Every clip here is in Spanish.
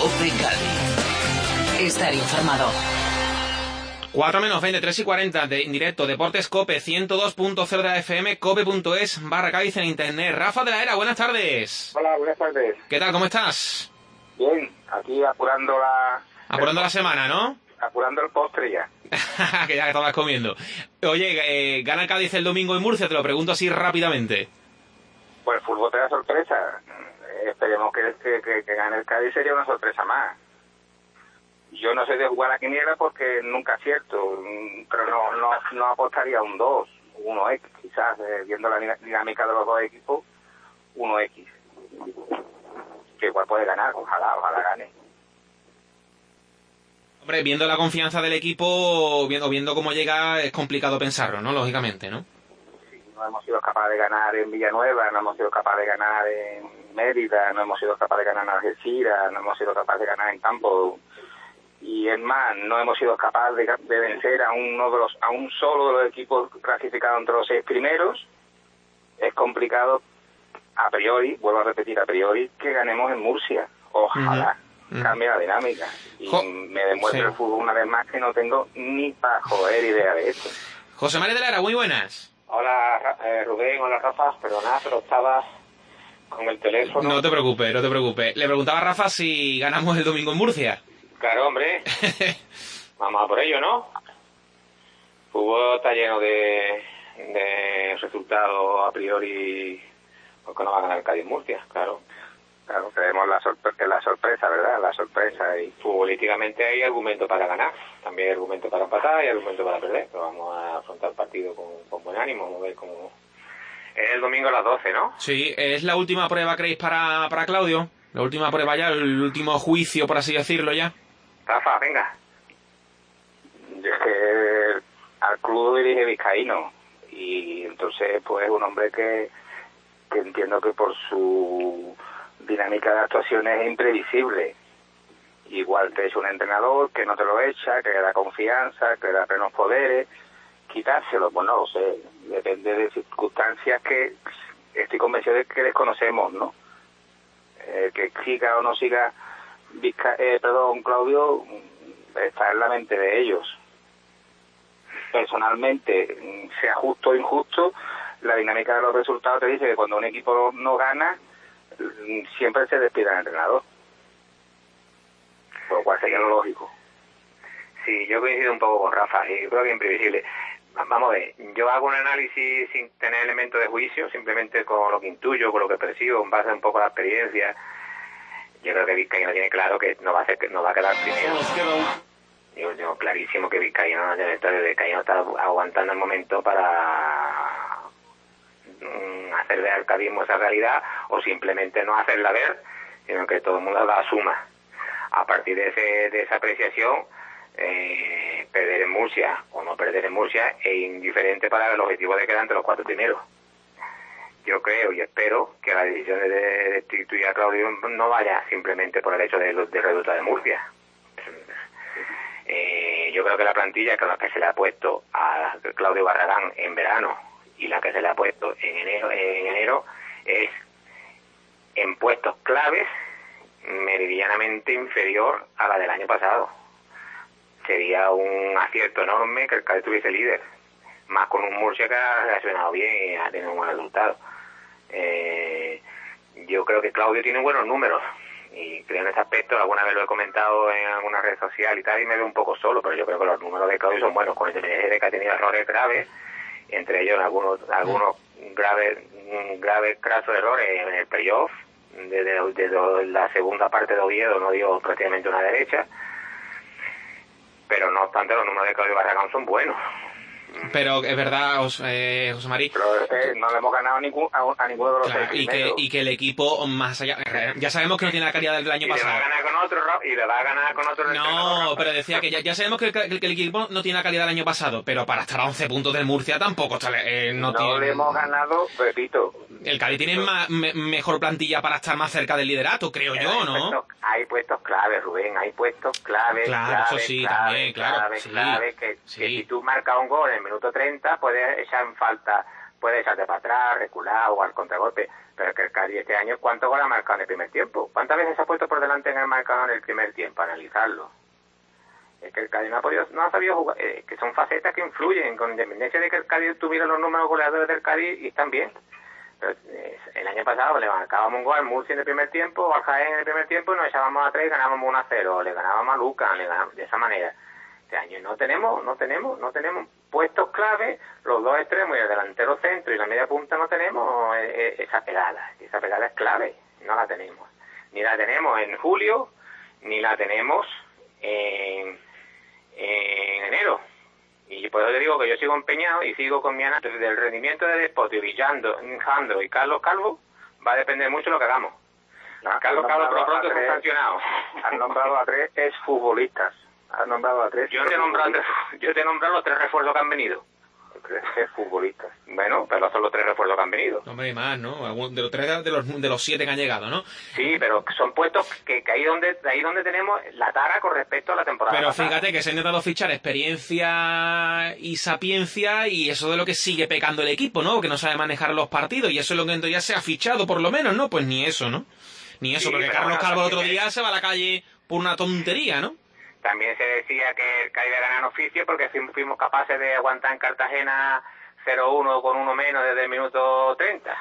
COPE Cádiz. Estar informado. 4 menos 20, 3 y 40, en directo, Deportes COPE, 102.0 de la FM, cope.es/Cádiz en internet. Rafa de la Era, buenas tardes. Hola, buenas tardes. ¿Qué tal, cómo estás? Bien, aquí apurando la semana, ¿no? Apurando el postre ya. Que ya estabas comiendo. Oye, ¿gana el Cádiz el domingo en Murcia? Te lo pregunto así rápidamente. Pues el fútbol te da sorpresa. Esperemos que gane el Cádiz, sería una sorpresa más. Yo no sé de jugar a quiniela porque nunca acierto, pero no apostaría a un 2, 1X, quizás, viendo la dinámica de los dos equipos, 1X. Que igual puede ganar, ojalá gane. Hombre, viendo la confianza del equipo, viendo cómo llega, es complicado pensarlo, ¿no? Lógicamente, ¿no? Sí, no hemos sido capaces de ganar en Villanueva, no hemos sido capaces de ganar en Mérida, no hemos sido capaces de ganar en Algeciras, no hemos sido capaces de ganar en Campo. Y es más, no hemos sido capaces de vencer a un solo de los equipos clasificados entre los 6 primeros. Es complicado, a priori, vuelvo a repetir, que ganemos en Murcia. Ojalá cambie la dinámica. Y me demuestre el fútbol una vez más que no tengo ni para joder idea de esto. José María de Lara, muy buenas. Hola, Rubén, hola Rafa, perdona, pero estabas con el teléfono. No te preocupes. Le preguntaba a Rafa si ganamos el domingo en Murcia. Claro, hombre. Vamos a por ello, ¿no? El fútbol está lleno de resultados a priori, porque no va a ganar el Cádiz en Murcia, claro. Claro, tenemos la sorpresa, ¿verdad? La sorpresa. Y futbolísticamente hay argumento para ganar. También hay argumento para empatar y argumento para perder. Pero vamos a afrontar el partido con buen ánimo. Vamos a ver cómo... Es el domingo a las 12, ¿no? Sí, es la última prueba, ¿creéis, para Claudio? La última prueba ya, el último juicio, por así decirlo ya. Rafa, venga. Yo es que al club dirige Vizcaíno y entonces pues es un hombre que entiendo que por su dinámica de actuaciones es imprevisible. Igual te es un entrenador que no te lo echa, que le da confianza, que le da plenos poderes, quitárselo, pues no lo sé, depende de circunstancias que estoy convencido de que desconocemos, ¿no? Que siga o no siga Claudio, está en la mente de ellos. Personalmente, sea justo o injusto, la dinámica de los resultados te dice que cuando un equipo no gana, siempre se despide al entrenador. Por lo cual sería lo lógico. Sí, yo coincido un poco con Rafa, y creo que es imprevisible. Vamos a ver, yo hago un análisis sin tener elementos de juicio, simplemente con lo que intuyo, con lo que percibo, en base un poco a la experiencia. Yo creo que Vizcaíno tiene claro que no va a quedar primero. Yo tengo clarísimo que Vizcaíno está aguantando el momento para hacer ver al cadismo esa realidad, o simplemente no hacerla ver, sino que todo el mundo la asuma. A partir de esa apreciación, perder en Murcia o no perder en Murcia es indiferente para el objetivo de quedar entre los 4 primeros. Yo creo y espero que la decisión de destituir a Claudio no vaya simplemente por el hecho de reducir de Murcia. Yo creo que la plantilla, que la que se le ha puesto a Claudio Barragán en verano y la que se le ha puesto en enero es en puestos claves meridianamente inferior a la del año pasado. Sería un acierto enorme que el Cádiz tuviese líder, más con un Murcia que ha reaccionado bien y ha tenido un buen resultado. Yo creo que Claudio tiene buenos números y creo en ese aspecto, alguna vez lo he comentado en alguna red social y tal, y me veo un poco solo, pero yo creo que los números de Claudio son buenos, con independencia de que ha tenido errores graves, entre ellos algunos graves casos de errores en el playoff, desde la segunda parte de Oviedo no dio prácticamente una derecha, pero no obstante los números de Claudio Barragán son buenos. Pero es verdad, José María. Pero no le hemos ganado a ninguno de los claro, y que el equipo, más allá, ya sabemos que no tiene la calidad del año pasado. Y le va a ganar con otro. No, pero decía que ya sabemos que el equipo no tiene la calidad del año pasado, pero para estar a 11 puntos del Murcia tampoco está, no tiene... le hemos ganado, repito. El Cádiz tiene mejor plantilla para estar más cerca del liderato, creo yo, ¿no? Hay puestos claves, Rubén, hay puestos claves. Claro, eso sí, también, claro. Que si tú marcas un gol en el minuto 30, puedes echar en falta puede echarte para atrás, recular o al contragolpe, pero es que el Cádiz este año, ¿cuántos goles ha marcado en el primer tiempo? ¿Cuántas veces se ha puesto por delante en el marcador en el primer tiempo? Analizarlo. Es que el Cádiz no ha sabido jugar, que son facetas que influyen, con independencia de que el Cádiz tuviera los números goleadores del Cádiz, y están bien. Pero, el año pasado le marcábamos un gol al Murcia en el primer tiempo, o al Jaén en el primer tiempo, y nos echábamos a 3 y ganábamos 1-0, le ganábamos a Lucas, de esa manera. Este año no tenemos puestos clave, los dos extremos y el delantero centro y la media punta no tenemos esa pegada es clave, no la tenemos. Ni la tenemos en julio, ni la tenemos en enero. Y por eso te digo que yo sigo empeñado y sigo con mi análisis del rendimiento de Despote, Jandro y Carlos Calvo. Va a depender mucho de lo que hagamos. Carlos Calvo por lo pronto es sancionado. Han nombrado a 3 exfutbolistas. Han nombrado a 3. Yo te he nombrado los 3 refuerzos que han venido. 3 exfutbolistas. Bueno, pero son los 3 refuerzos que han venido. Hombre, hay más, ¿no? De los 3 de los 7 que han llegado, ¿no? Sí, pero son puestos que ahí donde tenemos la tara con respecto a la temporada Pero pasada. fíjate que se ha intentado fichar experiencia y sapiencia, y eso de lo que sigue pecando el equipo, ¿no? Que no sabe manejar los partidos, y eso es lo que en teoría se ha fichado, por lo menos, ¿no? Pues ni eso, ¿no? Ni eso, Sí, porque pero Carlos bueno, Calvo el otro día se va a la calle por una tontería, ¿no? También se decía que el Cádiz ganaba en oficio porque fuimos capaces de aguantar en Cartagena 0-1 con uno menos desde el minuto 30.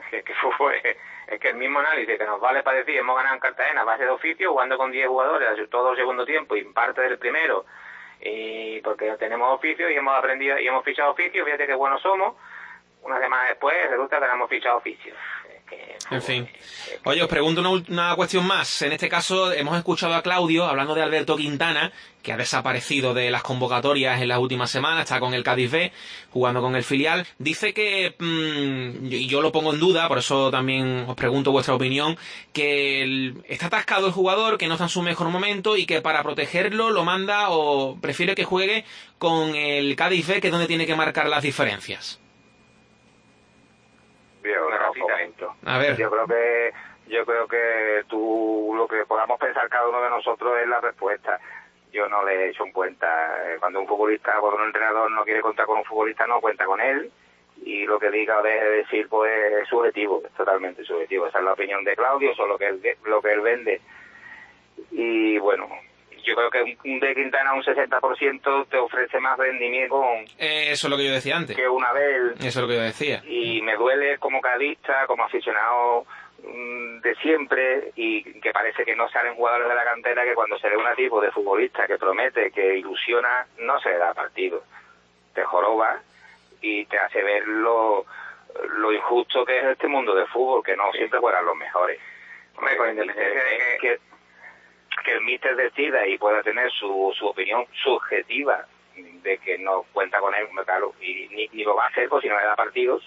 Es que el mismo análisis que nos vale para decir hemos ganado en Cartagena a base de oficio, jugando con 10 jugadores todo el segundo tiempo y parte del primero, y porque tenemos oficio y hemos aprendido y hemos fichado oficio. Fíjate qué buenos somos. Una semana después resulta que no hemos fichado oficio. En fin. Oye, os pregunto una cuestión más. En este caso hemos escuchado a Claudio hablando de Alberto Quintana, que ha desaparecido de las convocatorias en las últimas semanas, está con el Cádiz B, jugando con el filial. Dice que, y yo lo pongo en duda, por eso también os pregunto vuestra opinión, que está atascado el jugador, que no está en su mejor momento, y que para protegerlo lo manda o prefiere que juegue con el Cádiz B, que es donde tiene que marcar las diferencias. Bien, comento. A ver. Yo creo que tú, lo que podamos pensar cada uno de nosotros es la respuesta. Yo no le he hecho en cuenta. Cuando un entrenador no quiere contar con un futbolista, no cuenta con él, y lo que diga o deje de decir pues es subjetivo, es totalmente subjetivo. Esa es la opinión de Claudio, eso es lo que él vende. Y bueno, yo creo que un de Quintana un 60% te ofrece más rendimiento Eso es lo que yo decía antes. que una vez. Eso es lo que yo decía. Y me duele como cadista, como aficionado de siempre, y que parece que no salen jugadores de la cantera, que cuando se ve un tipo de futbolista que promete, que ilusiona, no se le da partido. Te joroba y te hace ver lo injusto que es este mundo del fútbol, que no siempre juegan los mejores. Hombre, con independencia de que el míster decida y pueda tener su opinión subjetiva de que no cuenta con él, claro, y ni lo va a hacer, pues si no le da partidos.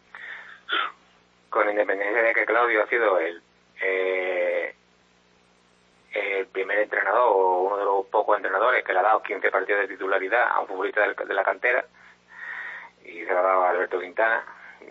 Con independencia de que Claudio ha sido el primer entrenador, o uno de los pocos entrenadores que le ha dado 15 partidos de titularidad a un futbolista de la cantera, y se lo ha dado a Alberto Quintana.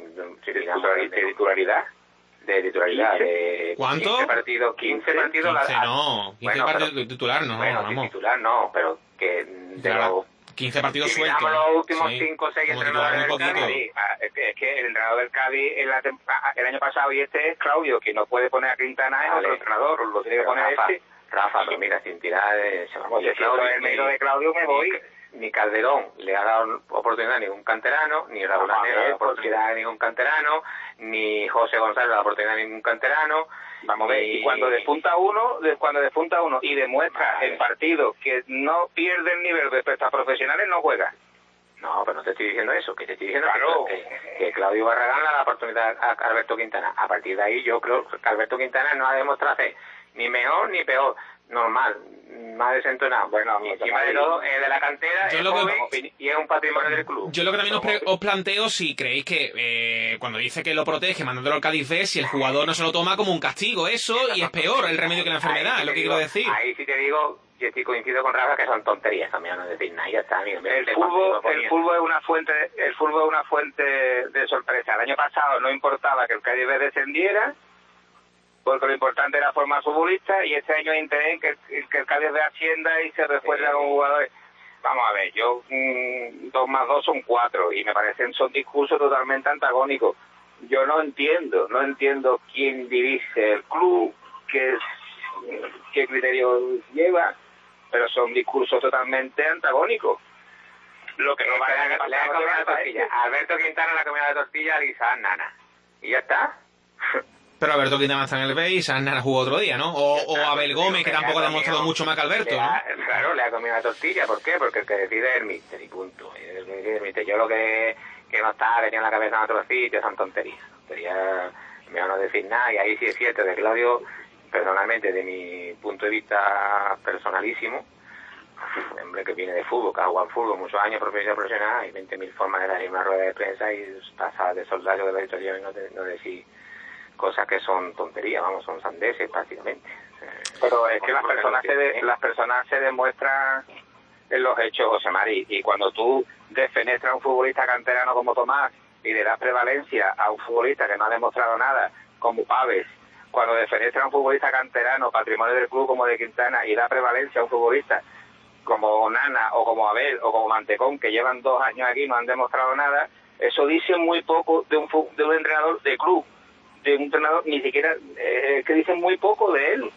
De titularidad. ¿Cuánto? 15 partidos. 15 partidos. 15 no. 15 partidos de titular no. Bueno, vamos. titular no, pero que de los 15 partidos si sueltos. miramos los últimos Sí, 5 o 6 como entrenadores del titular muy Cádiz. Es que el entrenador del Cádiz el año pasado y este es Claudio, que no puede poner a Quintana, es otro entrenador, lo tiene que poner Rafa, pero mira, sin tirar de el mérito de Claudio me voy. Ni Calderón le ha dado oportunidad a ningún canterano, ni Raúl Anero le ha dado oportunidad a ningún canterano, ni José González le ha dado oportunidad a ningún canterano. Vamos a ver, y cuando despunta uno y demuestra en partidos que no pierde el nivel respecto a profesionales, no juega. No, pero no te estoy diciendo eso, que te estoy diciendo Claro. que Claudio Barragán le da la oportunidad a Alberto Quintana. A partir de ahí yo creo que Alberto Quintana no ha demostrado ser ni mejor ni peor, normal, más desentonado. Bueno, y encima de todo es de la cantera, es joven y es un patrimonio del club. Yo lo que también os planteo, si creéis que cuando dice que lo protege mandándolo al Cádiz B, si el jugador no se lo toma como un castigo, eso, y es peor el remedio que la enfermedad, es lo que quiero decir. Ahí sí te digo, yo sí coincido con Rafa que son tonterías también, no decir nada, ya está. El fútbol es una fuente de sorpresa. El año pasado no importaba que el Cádiz B descendiera, porque lo importante era formar futbolistas, y este año hay interés en que el Cádiz B ascienda y se refuerza con jugadores. vamos a ver, yo 2 más 2 son 4 y me parecen son discursos totalmente antagónicos. Yo no entiendo quién dirige el club, qué criterios lleva, pero son discursos totalmente antagónicos. Lo que no vale le ha comido la tortilla. Alberto Quintana le ha comido la tortilla a Isaac Nana. Y ya está. Pero Alberto Quintana está en el B y Sandra jugó otro día, ¿no? O Abel Gómez, que tampoco ha demostrado mucho más que Alberto, ¿no? Claro, le ha comido la tortilla. ¿Por qué? Porque el que decide es el míster y punto. Yo lo que no está, que tiene la cabeza en otro sitio, son tonterías. Mejor no decir nada. Y ahí sí es cierto que Claudio, personalmente, de mi punto de vista personalísimo, hombre que viene de fútbol, que ha jugado fútbol muchos años profesional, hay 20.000 formas de dar una rueda de prensa y pasar de soldado de la historia y no decir cosas que son tonterías, vamos, son sandeces prácticamente. Pero es que las personas se demuestran en los hechos, José Mari, y cuando tú defenestras a un futbolista canterano como Tomás y le das prevalencia a un futbolista que no ha demostrado nada, como Paves, cuando defenestras a un futbolista canterano, patrimonio del club como de Quintana, y da prevalencia a un futbolista como Nana o como Abel o como Mantecón, que llevan 2 años aquí y no han demostrado nada, eso dice muy poco de un entrenador de club, de un entrenador, ni siquiera, que dicen muy poco de él,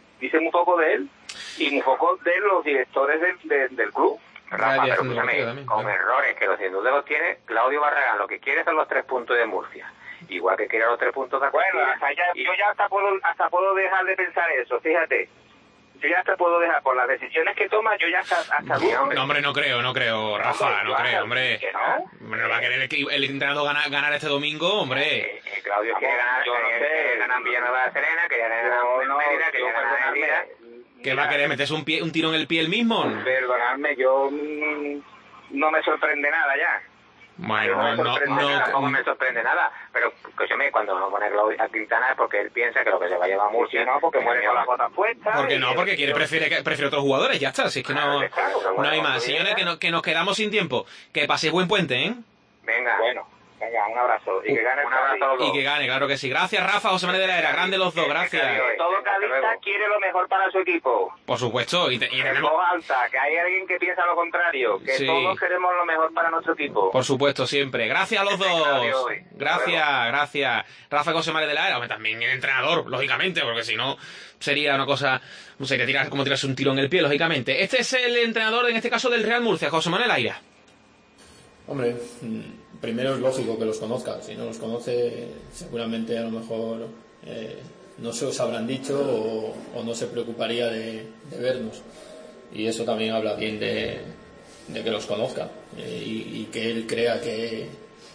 y muy poco de los directores del club. Rafa, pero escúchame, con errores que los sin duda los tiene, Claudio Barragán lo que quiere son los 3 puntos de Murcia, igual que quiere los 3 puntos de Acuña. Bueno, yo ya hasta puedo dejar de pensar eso, fíjate. Yo ya hasta puedo dejar, por las decisiones que toma, yo ya hasta No, hombre, no creo, Rafa, no creo, hombre. ¿Que no? Hombre, no va a querer el entrenador ganar este domingo, hombre. Claudio quiere ganar, ganar en Villanueva de Serena, que ya ganar en Mérida, que ya ganar en Mérida. ¿Qué va a querer? ¿Meterse un tiro en el pie el mismo? Perdonadme, yo no me sorprende nada ya. Bueno, no me sorprende nada, pero escúchame, cuando no pone a Quintana es porque él piensa que lo que se va a llevar a Murcia, no, porque muere con las botas puestas. Porque no, porque prefiere otros jugadores, ya está, si es que no hay más. Señores, que nos quedamos sin tiempo, que paséis buen puente, ¿eh? Venga, venga, un abrazo, y que gane un abrazo a los dos. Y que gane, claro que sí. Gracias, Rafa, José Manuel de la Era, grande los dos, gracias. Todo cadista quiere lo mejor para su equipo. Por supuesto, y en voz alta, que hay alguien que piensa lo contrario, que todos queremos lo mejor para nuestro equipo. Por supuesto, siempre. Gracias a los dos. Gracias. Rafa, José Manuel de la Era, hombre, también el entrenador, lógicamente, porque si no sería una cosa, no sé, como tirarse un tiro en el pie, lógicamente. Este es el entrenador, en este caso, del Real Murcia, José Manuel Aira. Hombre, primero es lógico que los conozca. Si no los conoce, seguramente a lo mejor no se os habrán dicho o no se preocuparía de vernos. Y eso también habla bien de que los conozca y que él crea que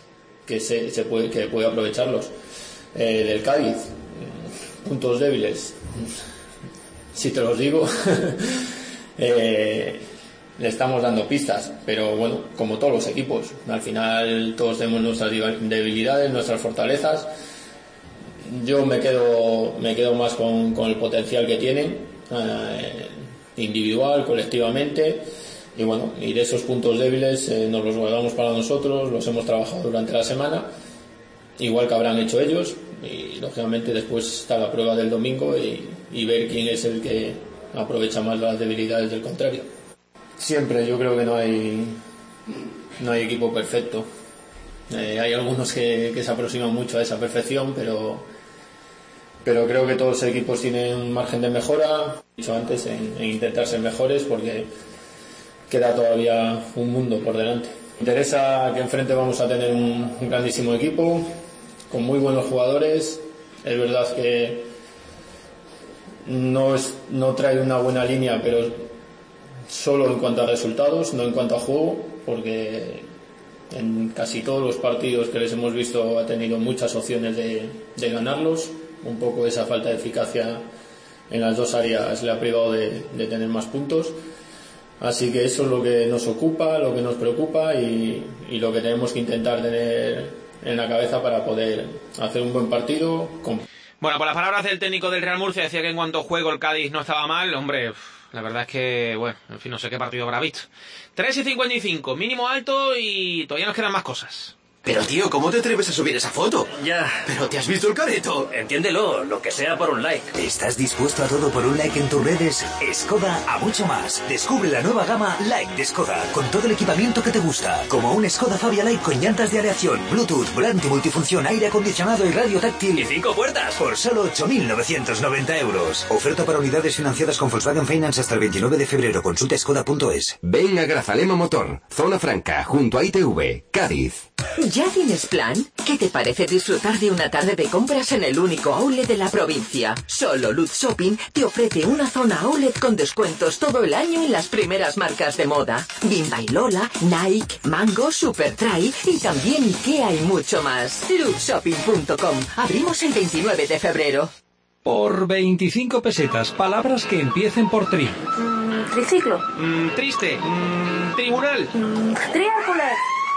puede aprovecharlos. Del Cádiz, puntos débiles, si te los digo. Le estamos dando pistas, pero bueno, como todos los equipos, al final todos tenemos nuestras debilidades, nuestras fortalezas. Yo me quedo más con el potencial que tienen, individual, colectivamente, y bueno, y de esos puntos débiles nos los guardamos para nosotros, los hemos trabajado durante la semana, igual que habrán hecho ellos, y lógicamente después está la prueba del domingo y ver quién es el que aprovecha más las debilidades del contrario. Siempre, yo creo que no hay equipo perfecto. Hay algunos que se aproximan mucho a esa perfección, pero creo que todos los equipos tienen un margen de mejora, dicho antes, en intentar ser mejores, porque queda todavía un mundo por delante. Me interesa que enfrente vamos a tener un grandísimo equipo, con muy buenos jugadores. Es verdad que no trae una buena línea, pero solo en cuanto a resultados, no en cuanto a juego, porque en casi todos los partidos que les hemos visto ha tenido muchas opciones de ganarlos. Un poco esa falta de eficacia en las dos áreas le ha privado de tener más puntos. Así que eso es lo que nos ocupa, lo que nos preocupa y lo que tenemos que intentar tener en la cabeza para poder hacer un buen partido. Bueno, por las palabras del técnico del Real Murcia, decía que en cuanto a juego el Cádiz no estaba mal. Hombre, la verdad es que, bueno, en fin, no sé qué partido habrá visto. 3:55, mínimo alto y todavía nos quedan más cosas. Pero tío, ¿cómo te atreves a subir esa foto? Ya. Pero ¿te has visto el careto? Entiéndelo, lo que sea por un like. ¿Estás dispuesto a todo por un like en tus redes? Skoda a mucho más. Descubre la nueva gama Like de Skoda, con todo el equipamiento que te gusta. Como un Skoda Fabia Like con llantas de aleación, Bluetooth, volante multifunción, aire acondicionado y radio táctil. ¡Y 5 puertas! Por solo 8.990 euros. Oferta para unidades financiadas con Volkswagen Finance hasta el 29 de febrero. Consulta skoda.es. Ven a Grazalema Motor, Zona Franca, junto a ITV, Cádiz. ¿Ya tienes plan? ¿Qué te parece disfrutar de una tarde de compras en el único outlet de la provincia? Solo Luz Shopping te ofrece una zona outlet con descuentos todo el año en las primeras marcas de moda. Bimba y Lola, Nike, Mango, Supertry y también IKEA y mucho más. luzshopping.com. Abrimos el 29 de febrero. Por 25 pesetas, palabras que empiecen por tri. Triciclo. Triste. Tribunal. Triángulo.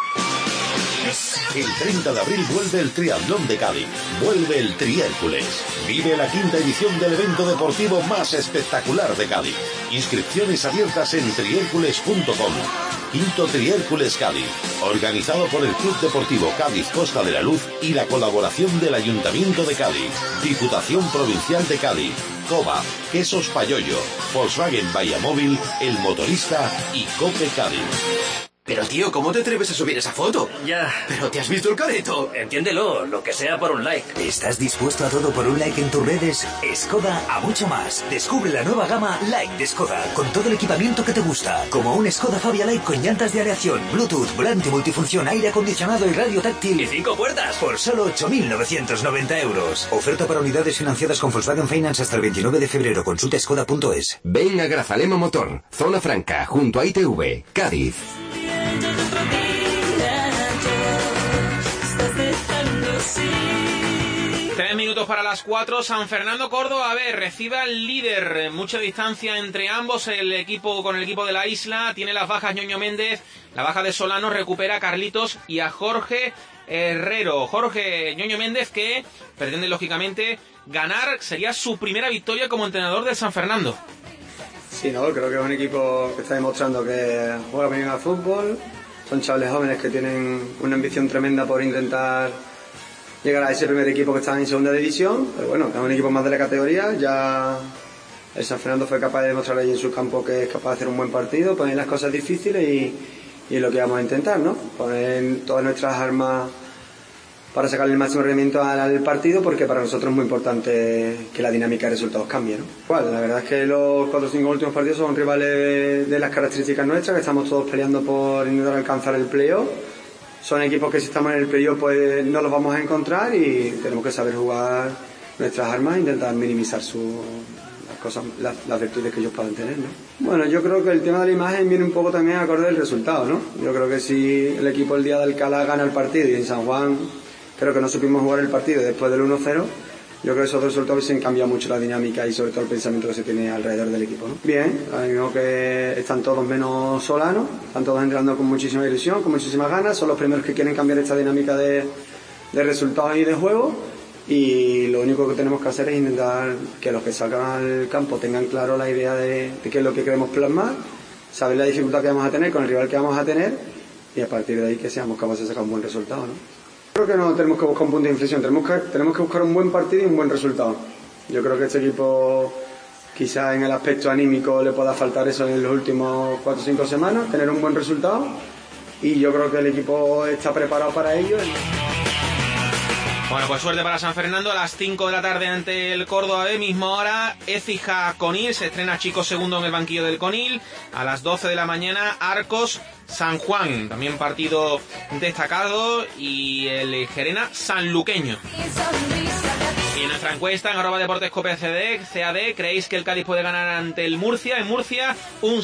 El 30 de abril vuelve el Triatlón de Cádiz. Vuelve el Triércules. Vive la quinta edición del evento deportivo más espectacular de Cádiz. Inscripciones abiertas en triércules.com. Quinto Triércules Cádiz. Organizado por el Club Deportivo Cádiz Costa de la Luz y la colaboración del Ayuntamiento de Cádiz, Diputación Provincial de Cádiz, Cova, Quesos Payollo, Volkswagen Bahía Móvil, El Motorista y Cope Cádiz. Pero tío, ¿cómo te atreves a subir esa foto? Ya. Pero ¿te has visto el careto? Entiéndelo, lo que sea por un like. ¿Estás dispuesto a todo por un like en tus redes? Skoda a mucho más. Descubre la nueva gama Like de Skoda, con todo el equipamiento que te gusta. Como un Skoda Fabia Like con llantas de aleación, Bluetooth, volante multifunción, aire acondicionado y radio táctil. ¡Y 5 puertas! Por solo 8.990 euros. Oferta para unidades financiadas con Volkswagen Finance hasta el 29 de febrero. Consulta skoda.es. Ven a Grazalema Motor, Zona Franca, junto a ITV, Cádiz. 3 minutos para las 4. San Fernando Córdoba, a ver, recibe al líder. Mucha distancia entre ambos. El equipo con el equipo de la isla. Tiene las bajas Ñoño Méndez. La baja de Solano. Recupera a Carlitos y a Jorge Herrero. Jorge Ñoño Méndez, que pretende lógicamente ganar. Sería su primera victoria como entrenador del San Fernando. Sí, no, creo que es un equipo que está demostrando que juega bien al fútbol. Son chavales jóvenes que tienen una ambición tremenda por intentar llegar a ese primer equipo que está en segunda división. Pero bueno, es un equipo más de la categoría. Ya el San Fernando fue capaz de demostrar ahí en su campo que es capaz de hacer un buen partido, poner las cosas difíciles y es lo que vamos a intentar, ¿no? Poner todas nuestras armas para sacarle el máximo rendimiento al partido, porque para nosotros es muy importante que la dinámica de resultados cambie, ¿no? Igual, la verdad es que los 4 o 5 últimos partidos son rivales de las características nuestras, que estamos todos peleando por intentar alcanzar el playoff. Son equipos que si estamos en el playoff pues no los vamos a encontrar y tenemos que saber jugar nuestras armas e intentar minimizar las virtudes que ellos puedan tener, ¿no? Bueno, yo creo que el tema de la imagen viene un poco también acorde del resultado, ¿no? Yo creo que si el equipo el día de Alcalá gana el partido y en San Juan creo que no supimos jugar el partido después del 1-0, yo creo que esos dos resultados se cambia mucho la dinámica y sobre todo el pensamiento que se tiene alrededor del equipo, ¿no? Bien, ahora mismo que están todos menos Solano, están todos entrando con muchísima ilusión, con muchísimas ganas, son los primeros que quieren cambiar esta dinámica de resultados y de juego, y lo único que tenemos que hacer es intentar que los que salgan al campo tengan claro la idea de qué es lo que queremos plasmar, saber la dificultad que vamos a tener con el rival que vamos a tener y a partir de ahí que seamos capaces de sacar un buen resultado, ¿no? Creo que no tenemos que buscar un punto de inflexión, tenemos que buscar un buen partido y un buen resultado. Yo creo que este equipo quizá en el aspecto anímico le pueda faltar eso en los últimos 4 o 5 semanas, tener un buen resultado, y yo creo que el equipo está preparado para ello. Bueno, pues suerte para San Fernando. A las 5 de la tarde ante el Córdoba B, misma hora, Écija Conil, se estrena Chico segundo en el banquillo del Conil. A las 12 de la mañana, Arcos San Juan, también partido destacado, y el Gerena Sanluqueño. Y en nuestra encuesta en @deportescope_CAD, ¿creéis que el Cádiz puede ganar ante el Murcia? En Murcia un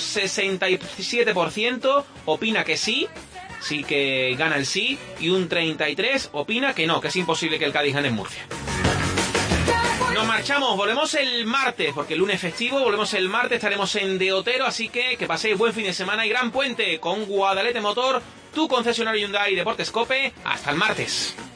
67% opina que sí que gana el sí, y un 33% opina que no, que es imposible que el Cádiz gane en Murcia. Nos marchamos, volvemos el martes, porque el lunes festivo, volvemos el martes, estaremos en De Otero, así que paséis buen fin de semana y gran puente con Guadalete Motor, tu concesionario Hyundai Deportes Cope. Hasta el martes.